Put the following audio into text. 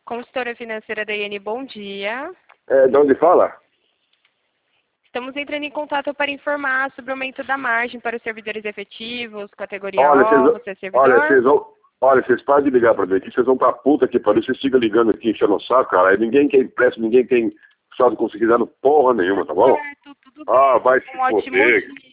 Consultora financeira da IN, bom dia. De onde fala? Estamos entrando em contato para informar sobre o aumento da margem para os servidores efetivos, categoria Olha, O, você é servidor? Vocês param de ligar pra mim aqui, vocês vão pra puta que pariu, vocês ficam ligando aqui, enchendo o saco, cara, aí ninguém quer empréstimo, ninguém tem saldo conseguido porra nenhuma, tá bom? Certo, tudo bem. Vai se Um ótimo foder. dia.